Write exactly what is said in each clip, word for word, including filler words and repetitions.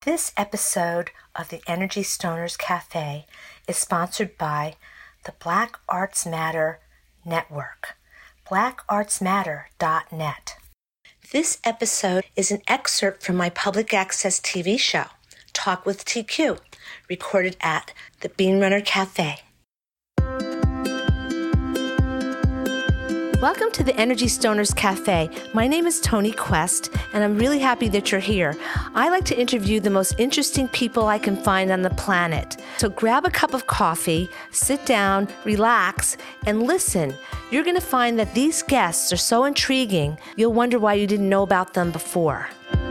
This episode of the Energy Stoners Cafe is sponsored by the Black Arts Matter Network, black arts matter dot net. This episode is an excerpt from my public access T V show, Talk with T Q, recorded at the Bean Runner Cafe. Welcome to the Energy Stoners Cafe. My name is Toni Quest, and I'm really happy that you're here. I like to interview the most interesting people I can find on the planet. So grab a cup of coffee, sit down, relax, and listen. You're going to find that these guests are so intriguing, you'll wonder why you didn't know about them before.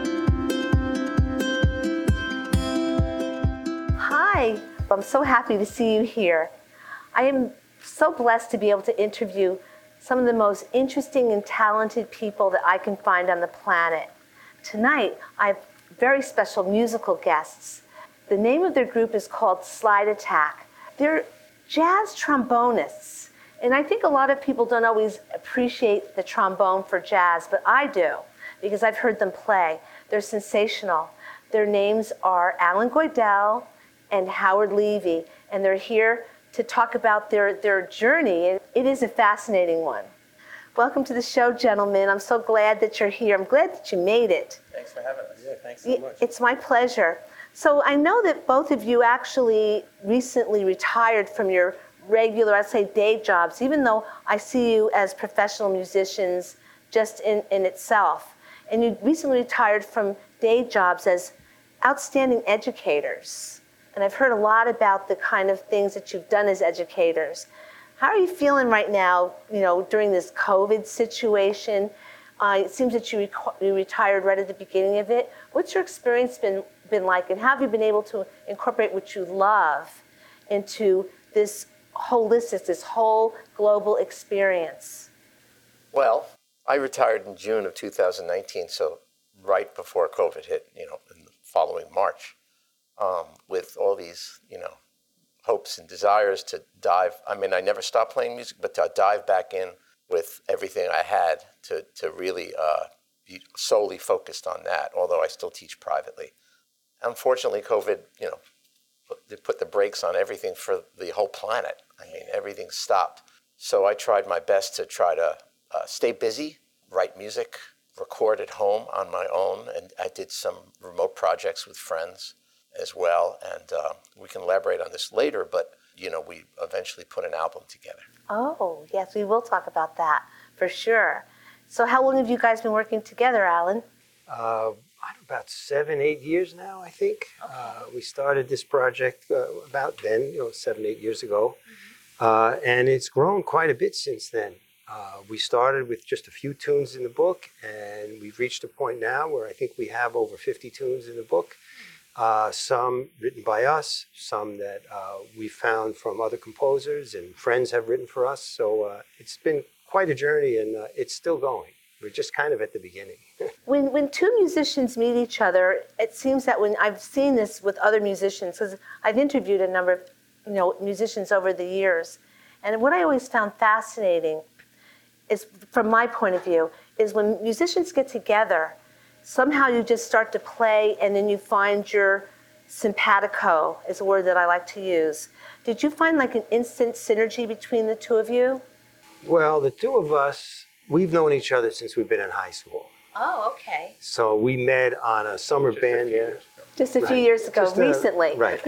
Hi, I'm so happy to see you here. I am so blessed to be able to interview some of the most interesting and talented people that I can find on the planet. Tonight, I have very special musical guests. The name of their group is called Slide Attack. They're jazz trombonists, and I think a lot of people don't always appreciate the trombone for jazz, but I do, because I've heard them play. They're sensational. Their names are Alan Goidel and Howard Levy, and they're here to talk about their, their journey. It is a fascinating one. Welcome to the show, gentlemen. I'm so glad that you're here. I'm glad that you made it. Thanks for having us. Yeah, thanks so much. It's my pleasure. So I know that both of you actually recently retired from your regular, I'd say, day jobs, even though I see you as professional musicians just in, in itself. And you recently retired from day jobs as outstanding educators. And I've heard a lot about the kind of things that you've done as educators. How are you feeling right now, you know, during this COVID situation? Uh, it seems that you, rec- you retired right at the beginning of it. What's your experience been, been like, and how have you been able to incorporate what you love into this holistic, this whole global experience? Well, I retired in June of two thousand nineteen, so right before COVID hit, you know, in the following March. Um, with all these, you know, hopes and desires to dive. I mean, I never stopped playing music, but to dive back in with everything I had to to really uh, be solely focused on that, although I still teach privately. Unfortunately, COVID, you know, they put the brakes on everything for the whole planet. I mean, everything stopped. So I tried my best to try to uh, stay busy, write music, record at home on my own, and I did some remote projects with friends as well, and uh, we can elaborate on this later, but, you know, we eventually put an album together. Oh, yes, we will talk about that, for sure. So how long have you guys been working together, Alan? Uh, I don't know, about seven, eight years now, I think. Okay. Uh, we started this project uh, about then, you know, seven, eight years ago, mm-hmm. uh, and it's grown quite a bit since then. Uh, we started with just a few tunes in the book, and we've reached a point now where I think we have over fifty tunes in the book. Uh, some written by us, some that uh, we found from other composers and friends have written for us. So uh, it's been quite a journey, and uh, it's still going. We're just kind of at the beginning. when when two musicians meet each other, it seems that when I've seen this with other musicians, because I've interviewed a number of you know musicians over the years, and what I always found fascinating is, from my point of view, is when musicians get together, somehow you just start to play, and then you find your simpatico, is a word that I like to use. Did you find like an instant synergy between the two of you? Well, the two of us, we've known each other since we've been in high school. Oh, okay. So we met on a summer Just band. a few years ago. Just a right. few years ago, Just, uh, recently. Right.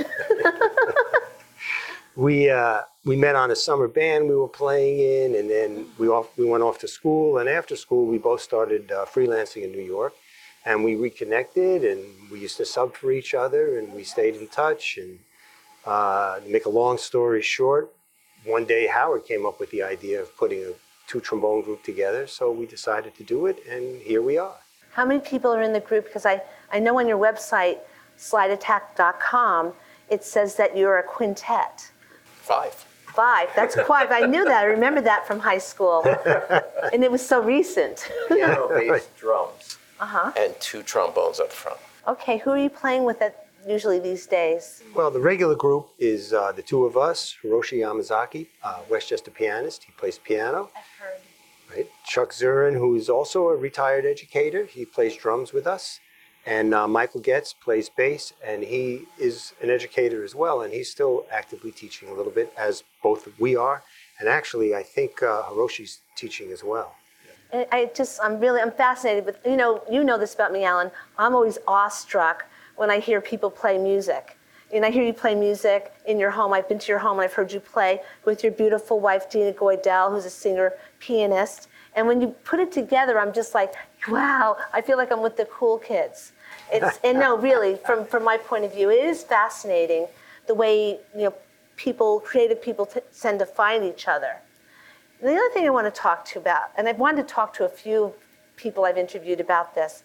we uh, we met on a summer band we were playing in, and then we off, we went off to school, and after school we both started uh, freelancing in New York. And we reconnected, and we used to sub for each other, and we stayed in touch. And uh, to make a long story short, one day Howard came up with the idea of putting a two trombone group together, so we decided to do it, and here we are. How many people are in the group? Because I, I know on your website, slide attack dot com, it says that you're a quintet. Five. Five, that's quite, I knew that, I remember that from high school. And it was so recent. Piano, bass, drums. Uh-huh. And two trombones up front. Okay, who are you playing with at usually these days? Well, the regular group is uh, the two of us, Hiroshi Yamazaki, uh, Westchester pianist. He plays piano. I've heard. Right. Chuck Zurin, who is also a retired educator. He plays drums with us. And uh, Michael Getz plays bass, and he is an educator as well, and he's still actively teaching a little bit, as both we are. And actually, I think uh, Hiroshi's teaching as well. And I just, I'm really, I'm fascinated. But you know, you know this about me, Alan. I'm always awestruck when I hear people play music. And I hear you play music in your home. I've been to your home and I've heard you play with your beautiful wife, Dina Goydell, who's a singer, pianist. And when you put it together, I'm just like, wow, I feel like I'm with the cool kids. It's, and no, really, from, from my point of view, it is fascinating the way, you know, people, creative people t- tend to find each other. And the other thing I want to talk to you about, and I've wanted to talk to a few people I've interviewed about this,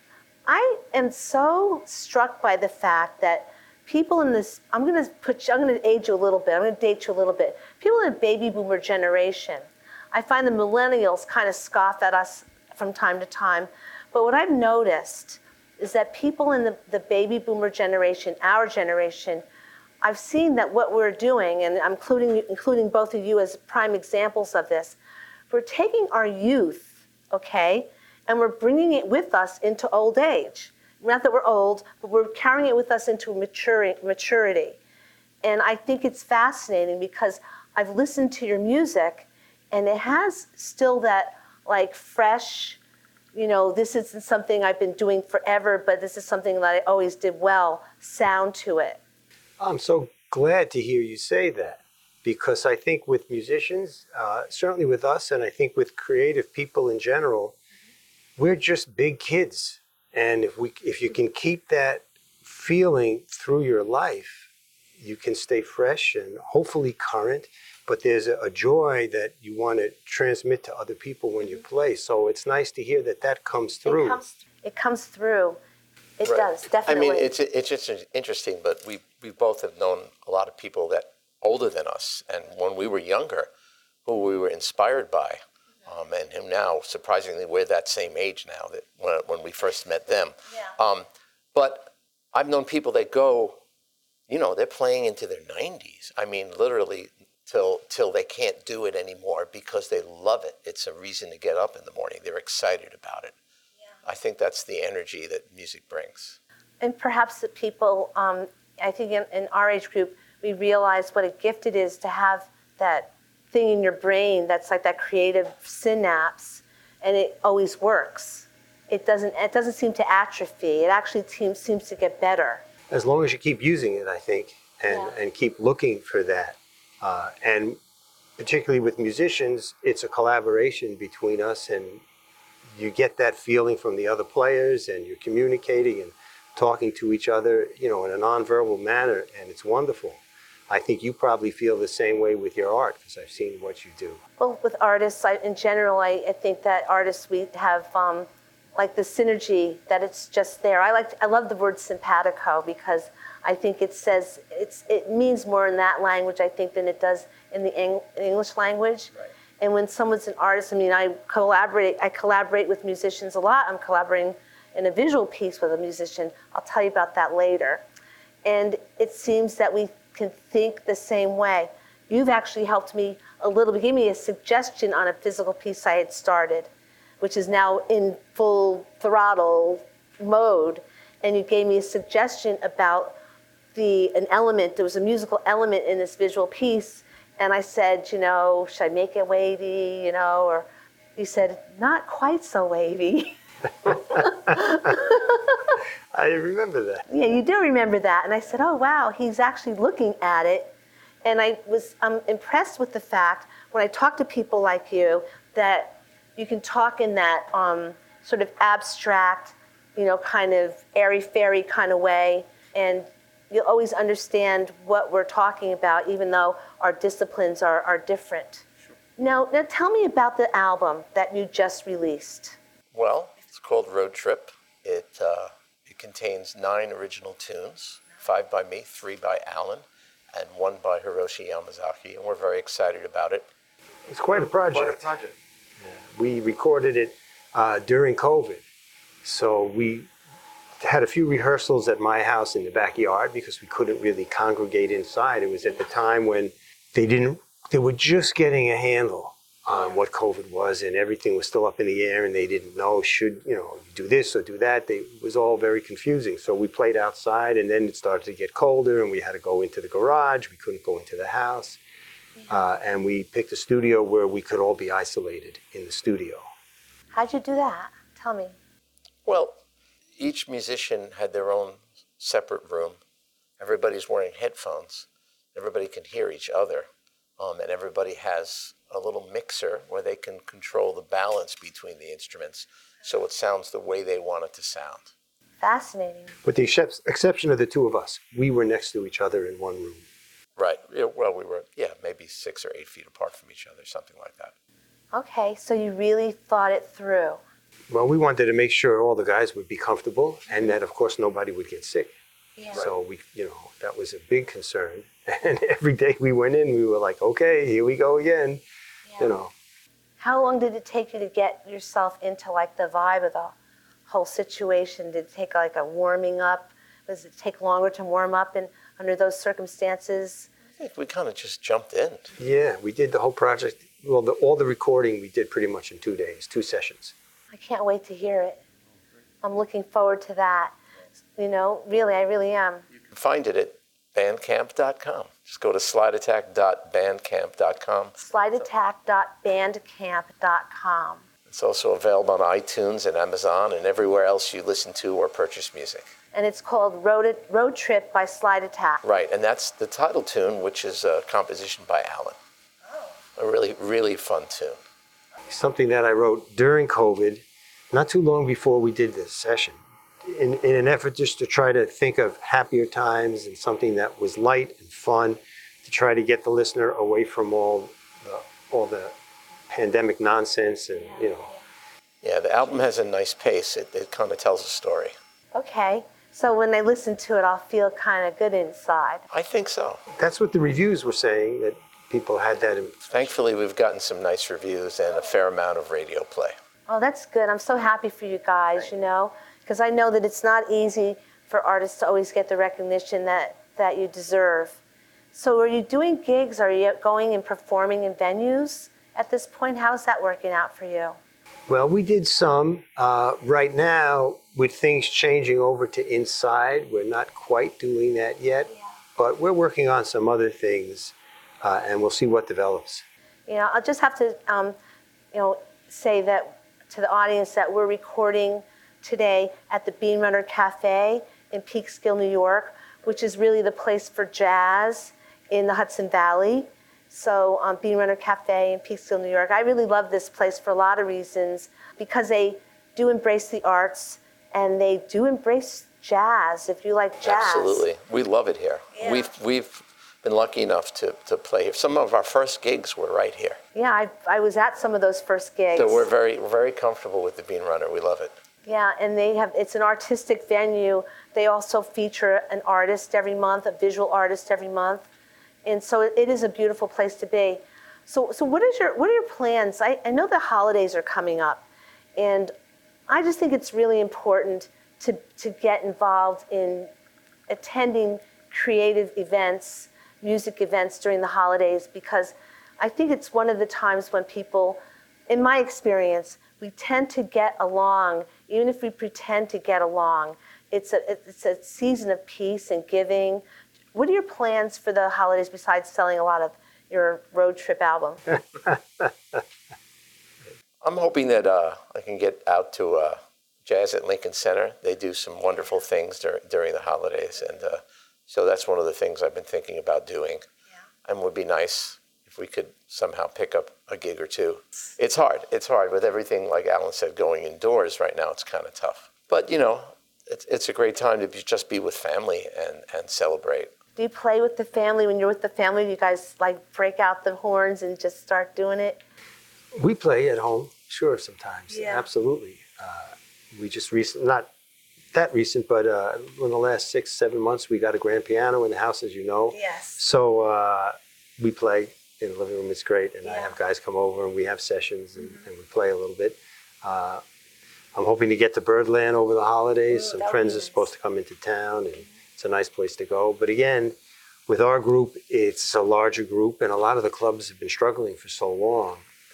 I am so struck by the fact that people in this, I'm going to put, you, I'm going to age you a little bit, I'm going to date you a little bit. People in the baby boomer generation, I find the millennials kind of scoff at us from time to time. But what I've noticed is that people in the, the baby boomer generation, our generation, I've seen that what we're doing, and I'm including, including both of you as prime examples of this, we're taking our youth, okay, and we're bringing it with us into old age. Not that we're old, but we're carrying it with us into maturity. maturity. And I think it's fascinating because I've listened to your music, and it has still that like fresh, you know, this isn't something I've been doing forever, but this is something that I always did well, sound to it. I'm so glad to hear you say that, because I think with musicians, uh, certainly with us, and I think with creative people in general, we're just big kids. And if we, if you can keep that feeling through your life, you can stay fresh and hopefully current. But there's a, a joy that you want to transmit to other people when you play. So it's nice to hear that that comes through. It comes, it comes through. It Right. does, definitely. I mean, it's it's just interesting, but we we both have known a lot of people that older than us, and when we were younger, who we were inspired by, um, and who now, surprisingly, we're that same age now that when, when we first met them. Yeah. Um, but I've known people that go, you know, they're playing into their nineties. I mean, literally till till they can't do it anymore because they love it. It's a reason to get up in the morning. They're excited about it. Yeah. I think that's the energy that music brings. And perhaps the people, um, I think in, in our age group, we realize what a gift it is to have that thing in your brain that's like that creative synapse, and it always works. It doesn't, it doesn't seem to atrophy. It actually seems, seems to get better. As long as you keep using it, I think, and, Yeah. and keep looking for that. Uh, and particularly with musicians, it's a collaboration between us, and you get that feeling from the other players, and you're communicating and talking to each other, you know, in a nonverbal manner, and it's wonderful. I think you probably feel the same way with your art, because I've seen what you do. Well, with artists, I, in general, I, I think that artists, we have um, like the synergy, that it's just there. I like, I love the word simpatico, because I think it says, it's, it means more in that language, I think, than it does in the Eng- English language. Right. And when someone's an artist, I mean, I collaborate, I collaborate with musicians a lot. I'm collaborating in a visual piece with a musician. I'll tell you about that later. And it seems that we can think the same way. You've actually helped me a little bit, gave me a suggestion on a physical piece I had started, which is now in full throttle mode. And you gave me a suggestion about the an element, there was a musical element in this visual piece. And I said, you know, should I make it wavy, you know, or you said, not quite so wavy. I remember that. Yeah, you do remember that. And I said, oh, wow, he's actually looking at it. And I was um, impressed with the fact, when I talk to people like you, that you can talk in that um, sort of abstract, you know, kind of airy-fairy kind of way. And you'll always understand what we're talking about, even though our disciplines are, are different. Sure. Now, now, tell me about the album that you just released. Well, it's called Road Trip. It uh, it contains nine original tunes, five by me, three by Alan, and one by Hiroshi Yamazaki, and we're very excited about it. It's quite a project. Quite a project. We recorded it uh, during COVID. So we had a few rehearsals at my house in the backyard because we couldn't really congregate inside. It was at the time when they didn't, they were just getting a handle on what COVID was, and everything was still up in the air, and they didn't know, should, you know, do this or do that. They, it was all very confusing. So we played outside, and then it started to get colder, and we had to go into the garage. We couldn't go into the house. Uh, and we picked a studio where we could all be isolated in the studio. How'd you do that? Tell me. Well, each musician had their own separate room. Everybody's wearing headphones. Everybody can hear each other. Um, and everybody has a little mixer where they can control the balance between the instruments so it sounds the way they want it to sound. Fascinating. With the excep- exception of the two of us, we were next to each other in one room. Right. Yeah, well, we were, yeah, maybe six or eight feet apart from each other, something like that. Okay, so you really thought it through. Well, we wanted to make sure all the guys would be comfortable and that, of course, nobody would get sick. Yeah. So we, you know, that was a big concern. And every day we went in, we were like, okay, here we go again, Yeah. you know. How long did it take you to get yourself into like the vibe of the whole situation? Did it take like a warming up? Does it take longer to warm up in, under those circumstances? I think we kind of just jumped in. Yeah, we did the whole project. Well, the, all the recording we did pretty much in two days, two sessions. I can't wait to hear it. I'm looking forward to that. You know, really, I really am. You can find it at bandcamp dot com. Just go to slide attack dot bandcamp dot com. slide attack dot bandcamp dot com. It's also available on iTunes and Amazon and everywhere else you listen to or purchase music. And it's called Road, Road Trip by Slide Attack. Right, and that's the title tune, which is a composition by Alan. A really, really fun tune. Something that I wrote during COVID, not too long before we did this session, in, in an effort just to try to think of happier times and something that was light and fun, to try to get the listener away from all the, all the pandemic nonsense and, you know. Yeah, the album has a nice pace. It, it kind of tells a story. Okay, so when I listen to it, I'll feel kind of good inside. I think so. That's what the reviews were saying, that people had that. In, Thankfully, we've gotten some nice reviews and a fair amount of radio play. Oh, that's good. I'm so happy for you guys, you know, because I know that it's not easy for artists to always get the recognition that, that you deserve. So are you doing gigs? Are you going and performing in venues at this point? How's that working out for you? well, we did some. Uh, right now, with things changing over to inside, we're not quite doing that yet, but we're working on some other things, uh, and we'll see what develops. You know, I'll just have to, um, you know, say that to the audience that we're recording today at the Bean Runner Cafe in Peekskill, New York, which is really the place for jazz in the Hudson Valley. So um, Bean Runner Cafe in Peekskill, New York. I really love this place for a lot of reasons, because they do embrace the arts and they do embrace jazz, if you like jazz. Absolutely. We love it here. Yeah. We've, we've been lucky enough to, to play here. Some of our first gigs were right here. Yeah, I, I was at some of those first gigs. So we're very, we're very comfortable with the Bean Runner. We love it. Yeah, and they have, it's an artistic venue. They also feature an artist every month, a visual artist every month. And so it, it is a beautiful place to be. So, so what is your, what are your plans? I, I know the holidays are coming up, and I just think it's really important to, to get involved in attending creative events, music events during the holidays, because I think it's one of the times when people, in my experience, we tend to get along, even if we pretend to get along. It's a, it's a season of peace and giving. What are your plans for the holidays besides selling a lot of your road trip album? I'm hoping that uh, I can get out to uh, Jazz at Lincoln Center. They do some wonderful things dur- during the holidays, and uh, so that's one of the things I've been thinking about doing. Yeah. And would be nice if we could somehow pick up a gig or two. It's hard. It's hard with everything, like Alan said, going indoors right now. It's kind of tough. But, you know, it's, it's a great time to be, just be with family and, and celebrate. Do you play with the family? When you're with the family, do you guys like break out the horns and just start doing it? We play at home, sure, sometimes. Yeah. Absolutely. Uh, we just recent, not that recent, but uh, in the last six, seven months, we got a grand piano in the house, as you know. Yes. So uh, we play in the living room. It's great, and I Yeah. have guys come over and we have sessions and, mm-hmm. and we play a little bit. Uh, I'm hoping to get to Birdland over the holidays. Ooh, Some that would friends be are nice. supposed to come into town, and it's a nice place to go. But again, with our group, it's a larger group, and a lot of the clubs have been struggling for so long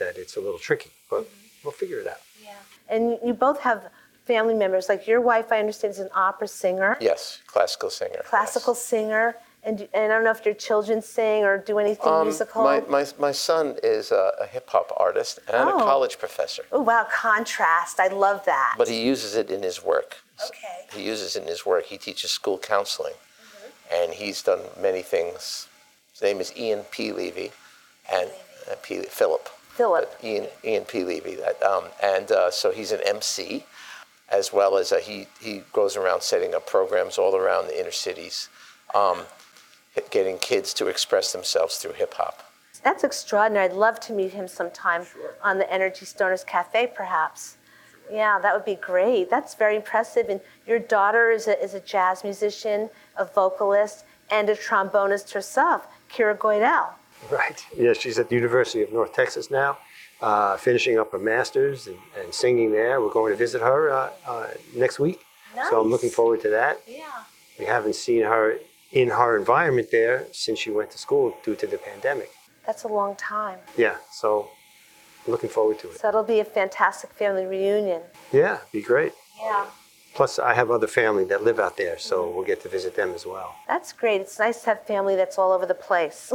that it's a little tricky, but we'll figure it out. Yeah. And you both have family members. Like your wife, I understand, is an opera singer, Yes, classical singer. classical yes. singer. And, and I don't know if your children sing or do anything Um, musical. my, my, my son is a, a hip hop artist and Oh. a college professor, Oh, wow, contrast. I love that. but he uses it in his work. Okay. He uses it in his work. He teaches school counseling, and he's done many things. His name is Ian P. Levy, and uh, P. Philip. Philip. But Ian Ian P. Levy. That, um, and uh, so he's an M C, as well as uh, he he goes around setting up programs all around the inner cities, um, getting kids to express themselves through hip hop. That's extraordinary. I'd love to meet him sometime on the Energy Stoners Cafe, perhaps. Yeah, that would be great. That's very impressive. And your daughter is a, is a jazz musician, a vocalist, and a trombonist herself, Kira Goydell. Right. Yeah, she's at the University of North Texas now, uh, finishing up her master's and, and singing there. We're going to visit her uh, uh, next week. So I'm looking Nice. forward to that. Yeah. We haven't seen her in her environment there since she went to school due to the pandemic. That's a long time. Yeah, so looking forward to it. So it'll be a fantastic family reunion. Yeah, be great. Yeah. Plus, I have other family that live out there, so we'll get to visit them as well. That's great. It's nice to have family that's all over the place.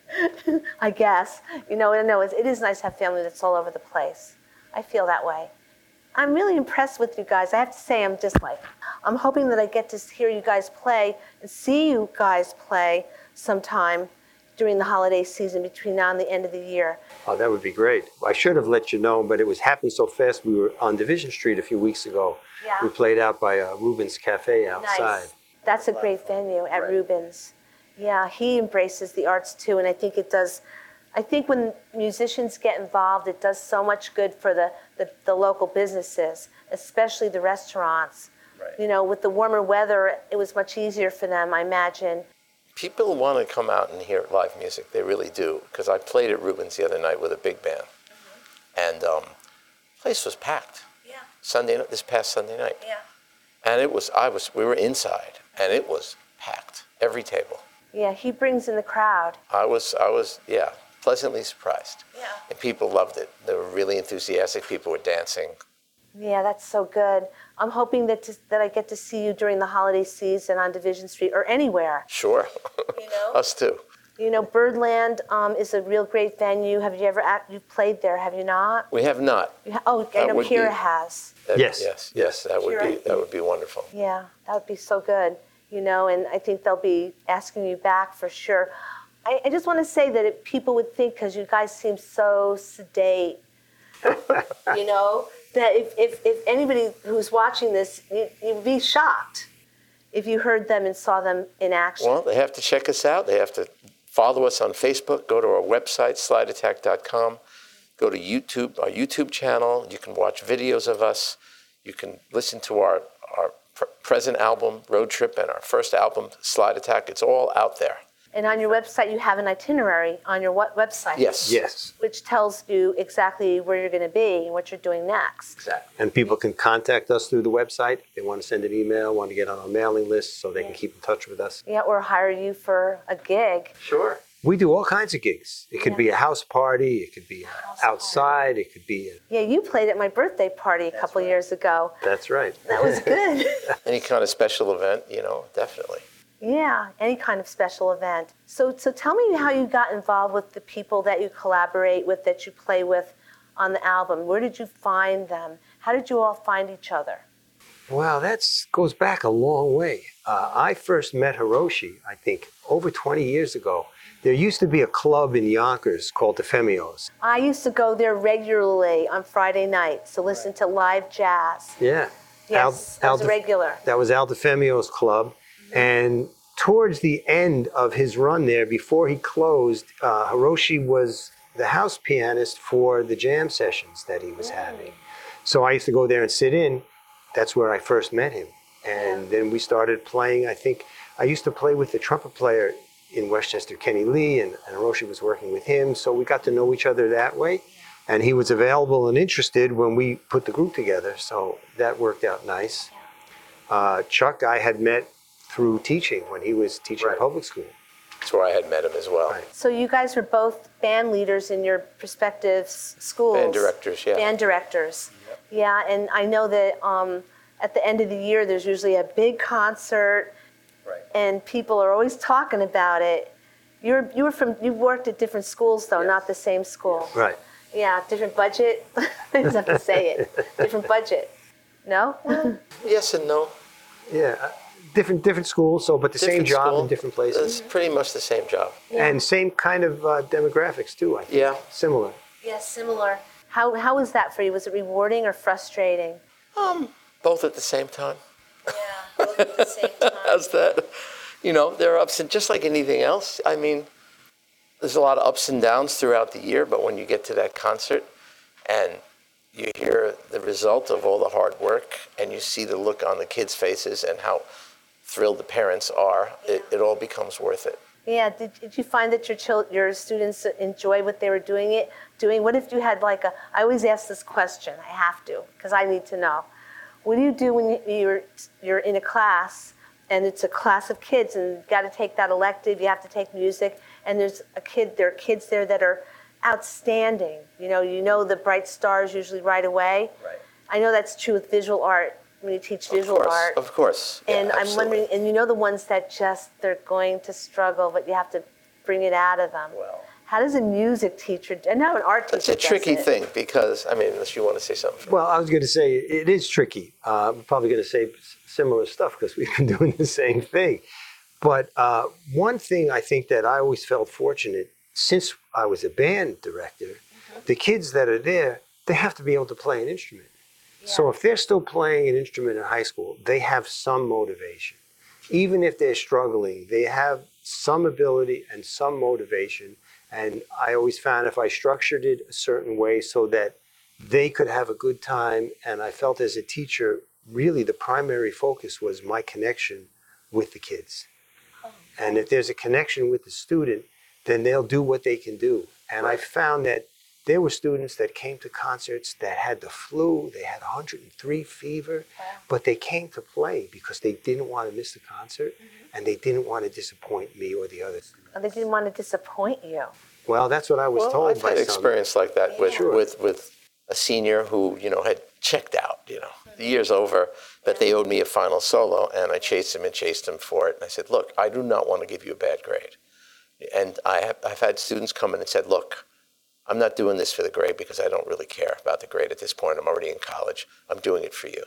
I guess. You know, no, it is nice to have family that's all over the place. I feel that way. I'm really impressed with you guys. I have to say, I'm just like, I'm hoping that I get to hear you guys play and see you guys play sometime during the holiday season between now and the end of the year. Oh, that would be great. I should have let you know, but it was happening so fast. We were on Division Street a few weeks ago. Yeah. We played out by uh, Rubens Cafe outside. Nice. That's a great venue at Right. Rubens. Yeah, he embraces the arts too, and I think it does. I think when musicians get involved, it does so much good for the, the, the local businesses, especially the restaurants. Right. You know, with the warmer weather, it was much easier for them, I imagine. People want to come out and hear live music. They really do. Because I played at Rubens the other night with a big band, and um, the place was packed. Yeah, Sunday, this past Sunday night, yeah. and it was. I was. We were inside, and it was packed. Every table. Yeah, he brings in the crowd. I was. I was. Yeah, pleasantly surprised. Yeah. And people loved it. They were really enthusiastic. People were dancing. Yeah, that's so good. I'm hoping that to, that I get to see you during the holiday season on Division Street or anywhere. Sure. You know? Us too. You know, Birdland um, is a real great venue. Have you ever act, you've played there? Have you not? We have not. You ha- oh, I That know would Kira be- has. That- Yes. Yes. Yes. That would be. Kira. That would be wonderful. Yeah, that would be so good. You know, and I think they'll be asking you back for sure. I, I just want to say that if people would think, because you guys seem so sedate, you know, that if, if, if anybody who's watching this, you, you'd be shocked if you heard them and saw them in action. Well, they have to check us out. They have to follow us on Facebook. Go to our website, slide attack dot com. Go to YouTube, our YouTube channel. You can watch videos of us. You can listen to our, our pr- present album, Road Trip, and our first album, Slide Attack. It's all out there. And on your website, you have an itinerary on your what website? Yes. Yes. Which tells you exactly where you're going to be and what you're doing next. Exactly. And people can contact us through the website. If they want to send an email, want to get on our mailing list so they can keep in touch with us. Yeah, or hire you for a gig. Sure. We do all kinds of gigs. It could Yeah. be a house party. It could be a House outside. It could be a, Yeah, you played at my birthday party a couple years ago. that's right. That was good. Any kind of special event, you know, definitely. Yeah, any kind of special event. So, so tell me how you got involved with the people that you collaborate with, that you play with on the album. Where did you find them? How did you all find each other? Well, that goes back a long way. Uh, I first met Hiroshi, I think, over twenty years ago. There used to be a club in Yonkers called the Femios. I used to go there regularly on Friday nights to listen to live jazz. Yeah. Yes, Al- I was Al- a regular. That was Al DeFemio's club. And towards the end of his run there, before he closed, uh, Hiroshi was the house pianist for the jam sessions that he was having. So I used to go there and sit in. That's where I first met him. And then we started playing. I think I used to play with the trumpet player in Westchester, Kenny Lee, and, and Hiroshi was working with him. So we got to know each other that way. And he was available and interested when we put the group together. So that worked out nice. Uh, Chuck, I had met through teaching when he was teaching Right. public school. That's where I had met him as well. Right. So you guys were both band leaders in your respective s- schools. Band directors, yeah. Band directors. Yeah, and I know that um, at the end of the year, there's usually a big concert, Right. and people are always talking about it. You're you were from you worked at different schools though, Yes. not the same school. Right. Yeah, different budget. I just have to say it. Different budget. No? Yes and no. Yeah. uh, Different different schools, so but the same Different job school. in different places. It's pretty much the same job. And same kind of uh, demographics too, I think. Yeah. Similar. Yeah, similar. How how was that for you? Was it rewarding or frustrating? Um, both at the same time. Yeah, both at the same time. How's that? You know, there are ups and just like anything else. I mean, there's a lot of ups and downs throughout the year, but when you get to that concert and you hear the result of all the hard work and you see the look on the kids' faces and how thrilled the parents are, it, it all becomes worth it. Yeah, did, did you find that your chil- your students enjoy what they were doing it doing? What if you had like a, I always ask this question, I have to, because I need to know. What do you do when you- you're, you're in a class and it's a class of kids and you've got to take that elective, you have to take music, and there's a kid, there are kids there that are outstanding. You know, you know the bright stars usually right away. Right. I know that's true with visual art, when you teach Of visual course, art. of course. Yeah, And I'm absolutely. wondering, and you know the ones that just, they're going to struggle, but you have to bring it out of them. Well. How does a music teacher, and now an art teacher It's a does tricky it. thing because, I mean, unless you want to say something. Well, I was going to say it is tricky. Uh, I'm probably going to say s- similar stuff because we've been doing the same thing. But uh, one thing I think that I always felt fortunate since I was a band director, the kids that are there, they have to be able to play an instrument. So if they're still playing an instrument in high school, they have some motivation. Even if they're struggling, they have some ability and some motivation. And I always found if I structured it a certain way so that they could have a good time, and I felt as a teacher, really the primary focus was my connection with the kids. And if there's a connection with the student, then they'll do what they can do. And I found that there were students that came to concerts that had the flu, they had one hundred three fever, but they came to play because they didn't want to miss the concert and they didn't want to disappoint me or the others. Oh, they didn't want to disappoint you. Well, that's what I was Well, told I've by had some. experience like that with, Sure. with, with a senior who, you know, had checked out, you know, the year's over, but they owed me a final solo, and I chased him and chased him for it. And I said, look, I do not want to give you a bad grade. And I have, I've had students come in and said, look, I'm not doing this for the grade because I don't really care about the grade at this point. I'm already in college. I'm doing it for you.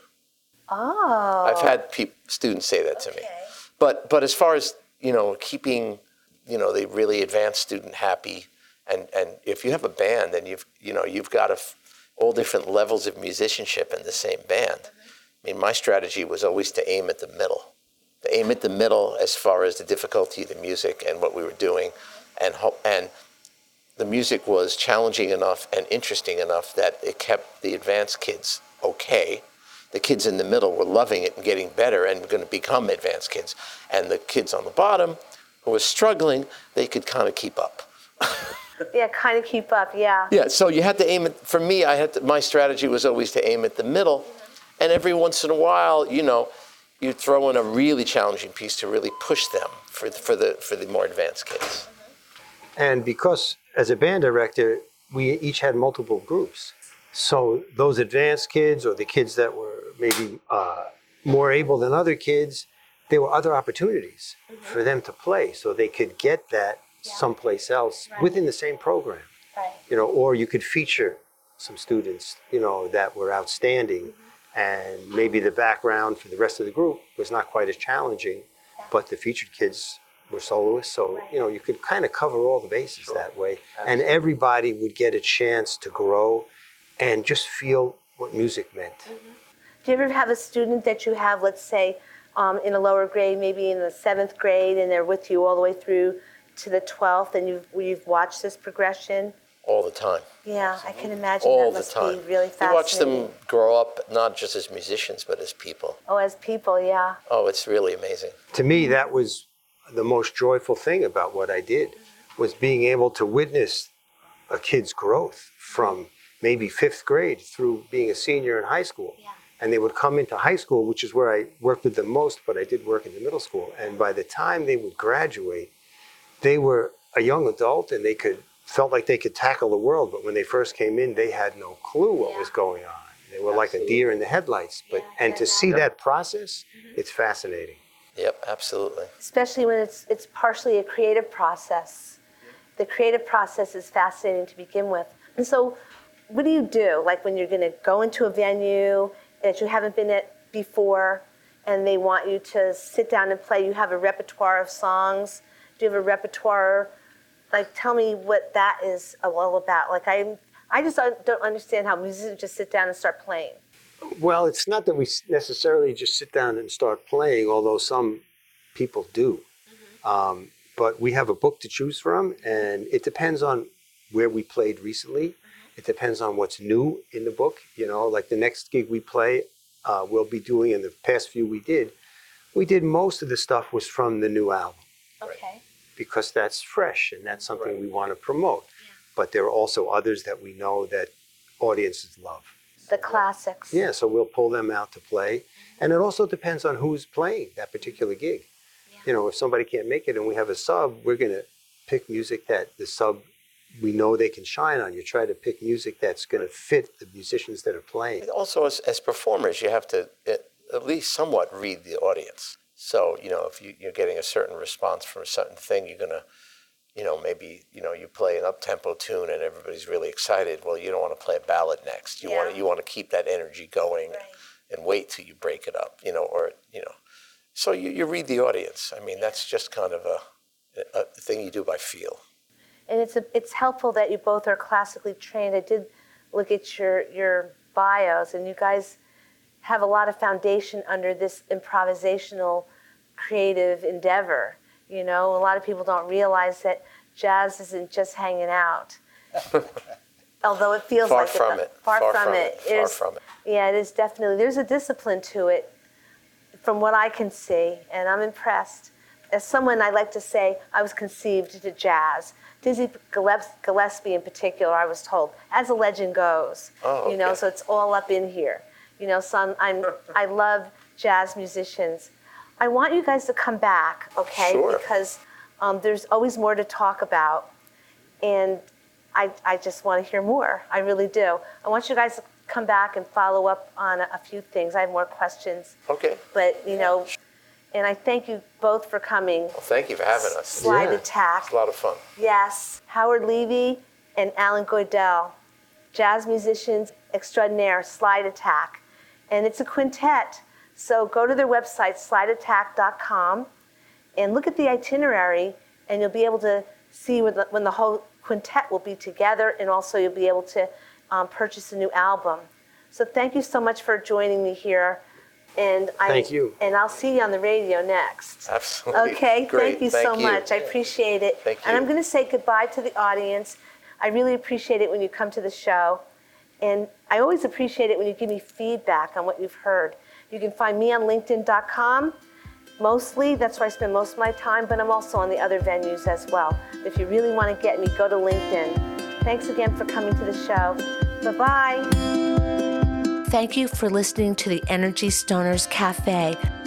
Oh. I've had peop students say that to me. Okay. But but as far as, you know, keeping, you know, the really advanced student happy, and, and if you have a band, then you've, you know, you've got a f all different levels of musicianship in the same band. I mean, my strategy was always to aim at the middle. To aim at the middle as far as the difficulty of the music and what we were doing, and ho and the music was challenging enough and interesting enough that it kept the advanced kids okay. The kids in the middle were loving it and getting better and going to become advanced kids. And the kids on the bottom who were struggling, they could kind of keep up. Yeah, kind of keep up, yeah. Yeah, so you had to aim at, for me, I had to, my strategy was always to aim at the middle. And every once in a while, you know, you throw in a really challenging piece to really push them for, for, the, for the more advanced kids. And because as a band director, we each had multiple groups. So those advanced kids or the kids that were maybe uh, more able than other kids, there were other opportunities for them to play so they could get that someplace else within the same program. Right. You know, or you could feature some students, you know, that were outstanding and maybe the background for the rest of the group was not quite as challenging, but the featured kids were soloists. So, you know, you could kind of cover all the bases that way. And everybody would get a chance to grow and just feel what music meant. Do you ever have a student that you have, let's say, um, in a lower grade, maybe in the seventh grade, and they're with you all the way through to the twelfth, and you've, you've watched this progression? All the time. Yeah, I can imagine All that the must time. be really You fascinating. watch them grow up, not just as musicians, but as people. Oh, as people, yeah. Oh, it's really amazing. To me, that was the most joyful thing about what I did, was being able to witness a kid's growth from maybe fifth grade through being a senior in high school. Yeah. And they would come into high school, which is where I worked with them most, but I did work in the middle school. And by the time they would graduate, they were a young adult and they could felt like they could tackle the world, but when they first came in, they had no clue what Yeah. was going on. They were like a deer in the headlights. But Yeah, and to see Yep. that process, it's fascinating. Yep, absolutely. Especially when it's it's partially a creative process. The creative process is fascinating to begin with. And so, what do you do? Like when you're going to go into a venue that you haven't been at before, and they want you to sit down and play. You have a repertoire of songs. Do you have a repertoire? Like, tell me what that is all about. Like, I, I just don't understand how musicians just sit down and start playing. Well, it's not that we necessarily just sit down and start playing, although some people do. Mm-hmm. Um, but we have a book to choose from, and it depends on where we played recently. Mm-hmm. It depends on what's new in the book. You know, like the next gig we play, uh, we'll be doing, in the past few we did, we did most of the stuff was from the new album. Okay. Because that's fresh and that's something Right. we want to promote. Yeah. But there are also others that we know that audiences love. The classics. Yeah, so we'll pull them out to play. And it also depends on who's playing that particular gig. Yeah. You know, if somebody can't make it and we have a sub, we're going to pick music that the sub, we know they can shine on. You try to pick music that's going to fit the musicians that are playing. Also, as, as performers, you have to at, at least somewhat read the audience. So, you know, if you, you're getting a certain response from a certain thing, you're going to, you know, maybe, you know, you play an up-tempo tune and everybody's really excited. Well, you don't want to play a ballad next. You Yeah. want to, you want to keep that energy going Right. and wait till you break it up, you know, or, you know. So you, you read the audience. I mean, that's just kind of a, a thing you do by feel. And it's a, it's helpful that you both are classically trained. I did look at your your bios, and you guys have a lot of foundation under this improvisational creative endeavor. You know, a lot of people don't realize that jazz isn't just hanging out. Although it feels Far like from it. it. Far, Far from, from it. it. Far is- from it. Yeah, it is definitely. There's a discipline to it from what I can see, and I'm impressed. As someone, I like to say, I was conceived to jazz. Dizzy Gillespie in particular, I was told, as a legend goes. Oh, You know, okay. so it's all up in here. You know, so I'm, I'm, I love jazz musicians. I want you guys to come back, okay? Sure. Because um, there's always more to talk about. And I, I just want to hear more. I really do. I want you guys to come back and follow up on a, a few things. I have more questions. Okay. But, you know, and I thank you both for coming. Well, thank you for having us. Slide Yeah. Attack. It's a lot of fun. Yes, Howard Levy and Alan Goidel, jazz musicians extraordinaire, Slide Attack. And it's a quintet. So go to their website, slide attack dot com, and look at the itinerary, and you'll be able to see when the, when the whole quintet will be together, and also you'll be able to um, purchase a new album. So thank you so much for joining me here. And I, Thank you. And I'll see you on the radio next. Absolutely. Okay, Great. thank you so much. I appreciate it. Thank And I'm you. going to say goodbye to the audience. I really appreciate it when you come to the show. And I always appreciate it when you give me feedback on what you've heard. You can find me on linkedin dot com. Mostly, that's where I spend most of my time, but I'm also on the other venues as well. If you really want to get me, go to LinkedIn. Thanks again for coming to the show. Bye-bye. Thank you for listening to the Energy Stoners Cafe.